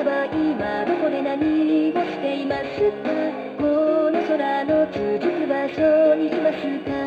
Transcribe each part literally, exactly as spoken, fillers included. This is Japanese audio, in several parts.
たは今どこで何をしていますか？この空の続く場所にいますか？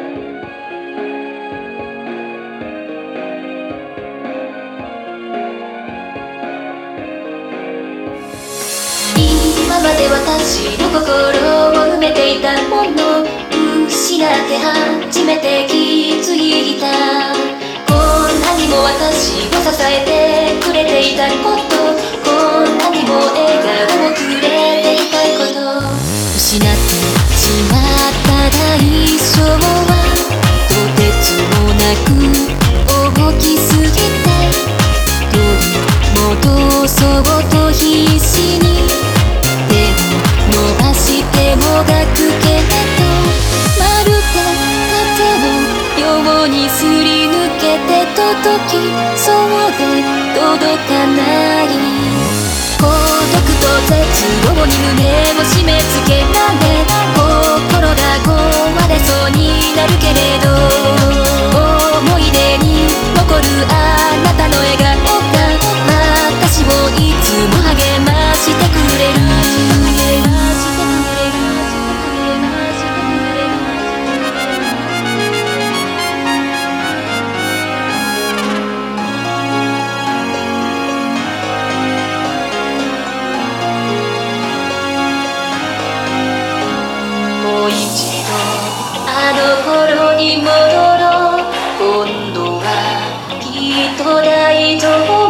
今まで私の心を埋めていたもの失って初めて気づいた。こんなにも私を支えてくれていたこと、こんなにも笑顔をくれていたこと、失ってしまった代償はとてつもなく大きすぎて、取り戻そうと必死に手を伸ばしてもがくけれど、まるで風のようにすり抜けて届きそうで届かない。孤独と絶望に胸を締め付けられ、心が壊れそうになるけれど、思い出に残るあなたの笑顔が私をいつも励ましてくれる。もう一度あの頃に戻ろう。今度はきっと大丈夫。